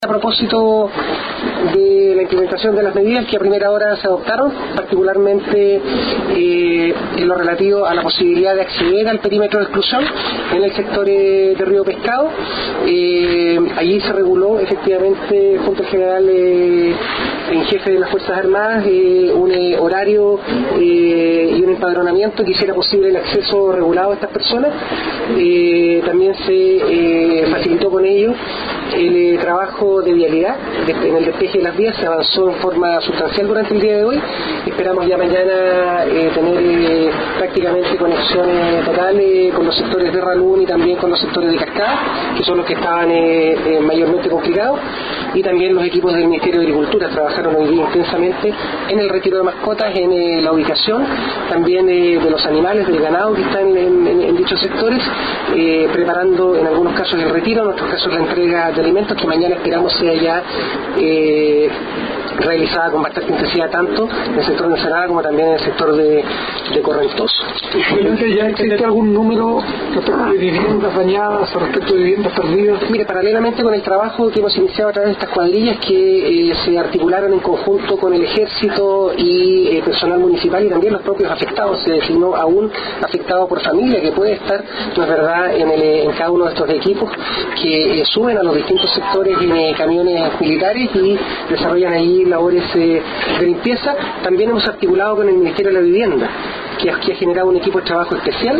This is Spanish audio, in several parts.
A propósito de la implementación de las medidas que a primera hora se adoptaron, particularmente en lo relativo a la posibilidad de acceder al perímetro de exclusión en el sector de Río Pescado. Allí se reguló efectivamente junto al general en jefe de las Fuerzas Armadas un horario y un empadronamiento que hiciera posible el acceso regulado a estas personas. También se facilitó con ello el trabajo de vialidad en el despeje de las vías. Se avanzó en forma sustancial durante el día de hoy. Esperamos ya mañana tener prácticamente conexiones totales con los sectores de Ralún y también con los sectores de Cascada, que son los que estaban mayormente complicados, y también los equipos del Ministerio de Agricultura trabajaron hoy día intensamente en el retiro de mascotas, en la ubicación también de los animales, del ganado que están en dichos sectores, preparando en algunos casos el retiro, en otros casos la entrega de alimentos, que mañana esperamos sea ya realizada con bastante intensidad tanto en el sector de Ensenada como también en el sector de Correntoso. ¿Ya existe algún número respecto de viviendas dañadas o respecto de viviendas perdidas? Mire, paralelamente con el trabajo que hemos iniciado a través de estas cuadrillas que se articularon en conjunto con el Ejército y personal municipal y también los propios afectados, se designó a un afectado por familia que puede estar, no es verdad, en cada uno de estos equipos que suben a los distintos sectores en camiones militares y desarrollan ahí labores de limpieza. También hemos articulado con el Ministerio de la Vivienda, que ha generado un equipo de trabajo especial,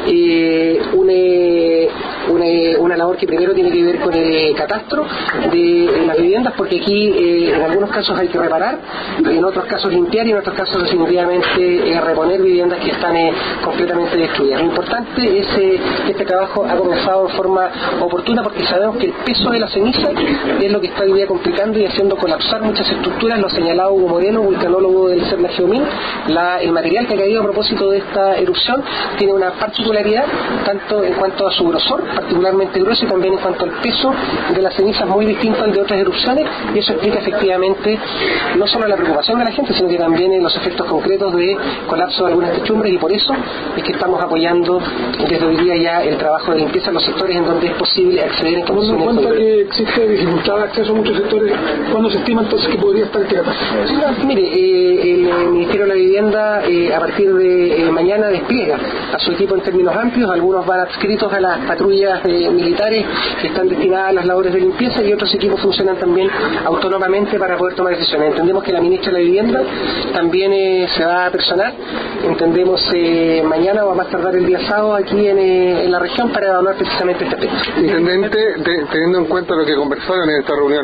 una labor que primero tiene que ver con el catastro de las viviendas, porque aquí en algunos casos hay que reparar, en otros casos limpiar y en otros casos definitivamente reponer viviendas que están completamente destruidas. Lo importante es que este trabajo ha comenzado de forma oportuna, porque sabemos que el peso de la ceniza es lo que está hoy día complicando y haciendo colapsar muchas estructuras. Lo ha señalado Hugo Moreno, vulcanólogo del CERNA Geomín. El material que ha caído a propósito de esta erupción tiene una particularidad, tanto en cuanto a su grosor, particularmente grueso, y también en cuanto al peso de las cenizas, muy distinto al de otras erupciones, y eso explica efectivamente no solo la preocupación de la gente, sino que también los efectos concretos de colapso de algunas techumbres, y por eso es que estamos apoyando desde hoy día ya el trabajo de limpieza en los sectores en donde es posible acceder en condiciones. Teniendo en cuenta que existe dificultad de acceso a muchos sectores, ¿cuándo se estima entonces que podría estar este catástrofe? Mire, el Ministerio de la Vivienda a partir de mañana despliega a su equipo en términos amplios. Algunos van adscritos a las patrullas militares que están destinadas a las labores de limpieza, y otros equipos funcionan también autónomamente para poder tomar decisiones. Entendemos que la ministra de la Vivienda también se va a personar, entendemos mañana o a más tardar el día sábado aquí en la región para evaluar precisamente este aspecto. Intendente, teniendo en cuenta lo que conversaron en esta reunión,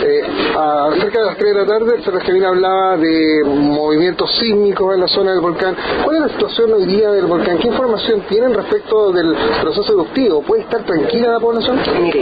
cerca de las 3 de la tarde el CERNA Geomín hablaba de movimientos sísmicos en la zona del volcán. ¿Cuál es la situación hoy día del volcán? ¿Qué información tienen respecto del proceso eruptivo? ¿Puede estar tranquila la población?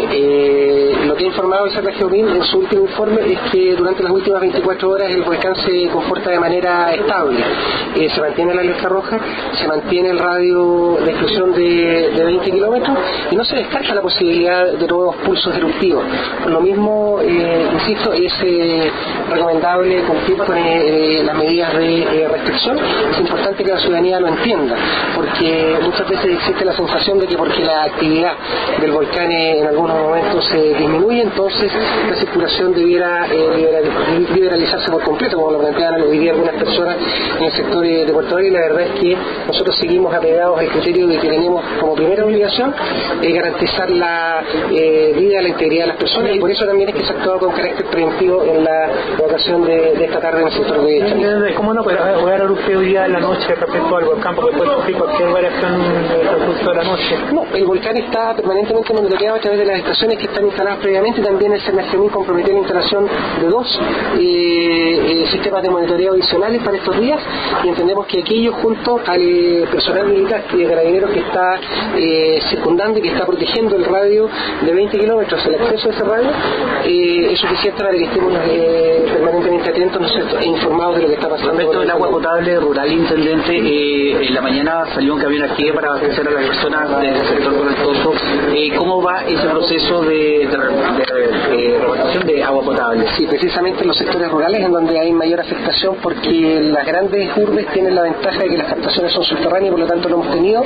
Mire, lo que ha informado el CERNA Geomín en su último informe es que durante las últimas 24 horas el volcán se comporta de manera estable. Se mantiene la alerta roja, se mantiene el radio de exclusión de 20 kilómetros y no se descarta la posibilidad de nuevos pulsos eruptivos. Por lo mismo, insisto, es recomendable cumplir con las medidas de restricción. Es importante que la ciudadanía lo entienda, porque muchas veces existe la sensación de que porque la actividad del volcán en algunos momentos se disminuye, entonces la circulación debiera liberalizarse por completo, como lo plantean hoy día algunas personas en el sector de Puerto Varas, y la verdad es que nosotros seguimos apegados al criterio de que tenemos como primera obligación garantizar la vida, la integridad de las personas, y por eso también es que se ha actuado con carácter preventivo en la ocasión de esta tarde en el sector de Chile. ¿Cómo no puede haber usted hoy día en la noche respecto al volcán, porque puede sufrir cualquier variación del transcurso de la noche? No, el volcán está permanentemente monitoreado a través de las estaciones que están instaladas previamente. También el CERNA Geomín comprometió la instalación de 2 sistemas de monitoreo adicionales para estos días, y entendemos que aquello, junto al personal militar y de carabineros que está circundando y que está protegiendo el radio de 20 kilómetros, el acceso a ese radio, es suficiente para que estemos permanentemente atentos, ¿no es cierto?, e informados de lo que está pasando. Respecto del agua potable rural, intendente, en la mañana salió un camión aquí para abastecer a las personas del sector Correntoso. ¿Cómo va ese proceso de repartición de agua potable? Sí, precisamente en los sectores rurales en donde hay mayor afectación, porque las grandes urbes tienen la ventaja de que las captaciones son subterráneas, por lo tanto no hemos tenido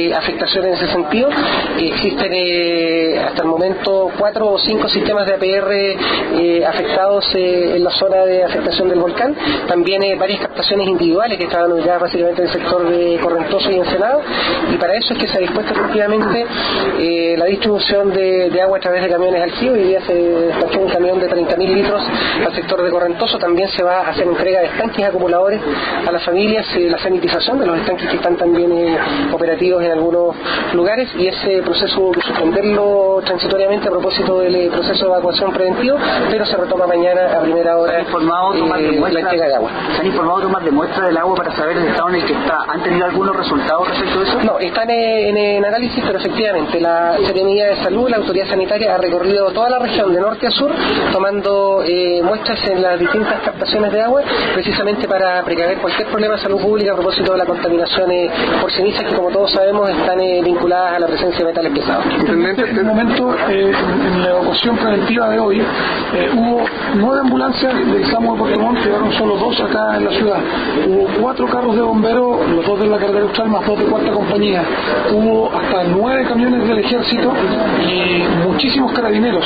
afectaciones en ese sentido. Existen hasta el momento 4 o 5 sistemas de APR sectores afectados en la zona de afectación del volcán, también varias captaciones individuales que estaban ubicadas básicamente en el sector de Correntoso y Ensenado, y para eso es que se ha dispuesto efectivamente la distribución de agua a través de camiones Alfío. Hoy día se despachó un camión de 30.000 litros al sector de Correntoso. También se va a hacer entrega de estanques acumuladores a las familias, la sanitización de los estanques que están también operativos en algunos lugares, y ese proceso hubo que suspenderlo transitoriamente a propósito del proceso de evacuación preventivo, pero se retoma mañana a primera hora la entrega de agua. ¿Se han informado tomar de muestra del agua para saber el estado en el que está? ¿Han tenido algunos resultados respecto a eso? No, están en análisis, pero efectivamente la Secretaría de Salud, la Autoridad Sanitaria, ha recorrido toda la región de norte a sur, tomando muestras en las distintas captaciones de agua, precisamente para precaver cualquier problema de salud pública a propósito de la contaminación por cenizas, que como todos sabemos están vinculadas a la presencia de metales pesados. En este momento, en la evacuación preventiva de hoy, hubo 9 ambulancias del SAMU de Puerto Montt, quedaron solo 2 acá en la ciudad. Hubo 4 carros de bomberos, los 2 de la carretera austral más 2 de cuarta compañía. Hubo hasta 9 camiones del ejército y muchísimos carabineros.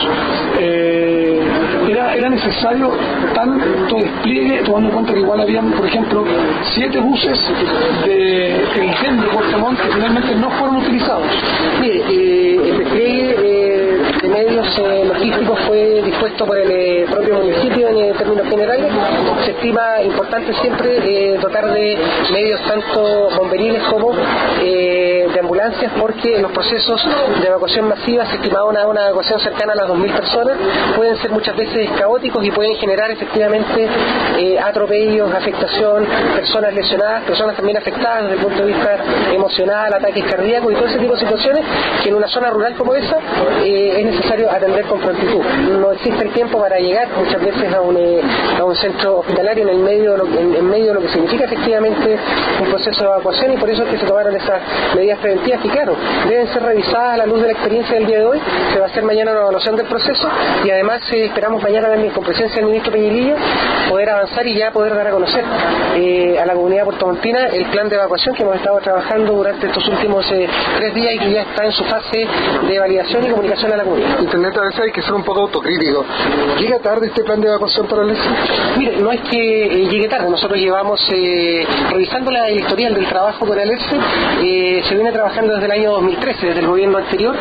Era necesario tanto despliegue, tomando en cuenta que igual habían, por ejemplo, 7 buses del GEN de Puerto Montt que finalmente no fueron utilizados. Mire, el despliegue de medios logísticos fue dispuesto por el propio municipio en términos generales. Se estima importante siempre dotar de medios tanto bomberiles como de ambulancias, porque los procesos de evacuación masiva se estimaba una evacuación cercana a las 2.000 personas, pueden ser muchas veces caóticos y pueden generar efectivamente atropellos, afectación, personas lesionadas, personas también afectadas desde el punto de vista emocional, ataques cardíacos y todo ese tipo de situaciones que en una zona rural como esa es necesario atender con prontitud. No existe el tiempo para llegar muchas veces a un centro hospitalario en medio de lo que significa efectivamente un proceso de evacuación, y por eso es que se tomaron esas medidas preventivas que, claro, deben ser revisadas a la luz de la experiencia del día de hoy. Se va a hacer mañana una evaluación del proceso, y además esperamos mañana también, con presencia del ministro Peñilillo, poder avanzar y ya poder dar a conocer a la comunidad puertomontina el plan de evacuación que hemos estado trabajando durante estos últimos 3 días y que ya está en su fase de validación y comunicación a la comunidad. Internet, a veces hay que ser un poco autocrítico. ¿Llega tarde este plan de evacuación para el ELSE? Mire, no es que llegue tarde. Nosotros llevamos revisando la historial del trabajo con el ELSE, se viene trabajando desde el año 2013, desde el gobierno anterior,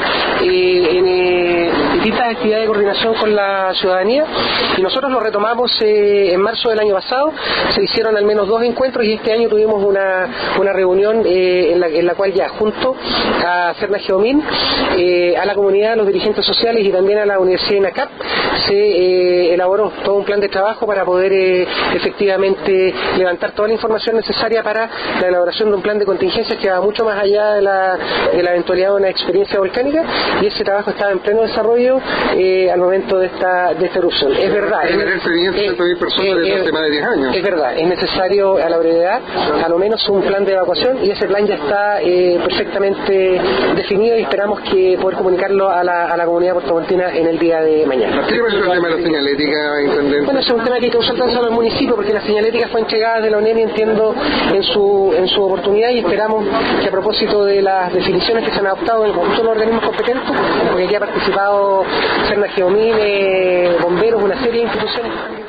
en distintas actividades de coordinación con la ciudadanía, y nosotros lo retomamos en marzo del año pasado. Se hicieron al menos 2 encuentros, y este año tuvimos una reunión en la cual ya junto a Cerna Geomín, a la comunidad, a los dirigentes sociales y también a la Universidad INACAP se elaboró todo un plan de trabajo para poder efectivamente levantar toda la información necesaria para la elaboración de un plan de contingencias que va mucho más allá de la eventualidad de una experiencia volcánica, y ese trabajo estaba en pleno desarrollo al momento de esta erupción. Es verdad, tener experiencia de 100.000 personas desde hace más de 10 años. Es verdad, es necesario a la brevedad a lo menos un plan de evacuación, y ese plan ya está perfectamente definido, y esperamos que poder comunicarlo a la comunidad puertomontina en el día de mañana. ¿Qué pasa con el tema de la señalética, intendente? Bueno, ese es un tema que hay que usar tanto al municipio, porque la señalética fue entregada de la UNEMI, entiendo, en su oportunidad, y esperamos que a propósito de las definiciones que se han adoptado en el conjunto de los organismos competentes, porque aquí ha participado Cerna Geomín, bomberos, una serie de instituciones.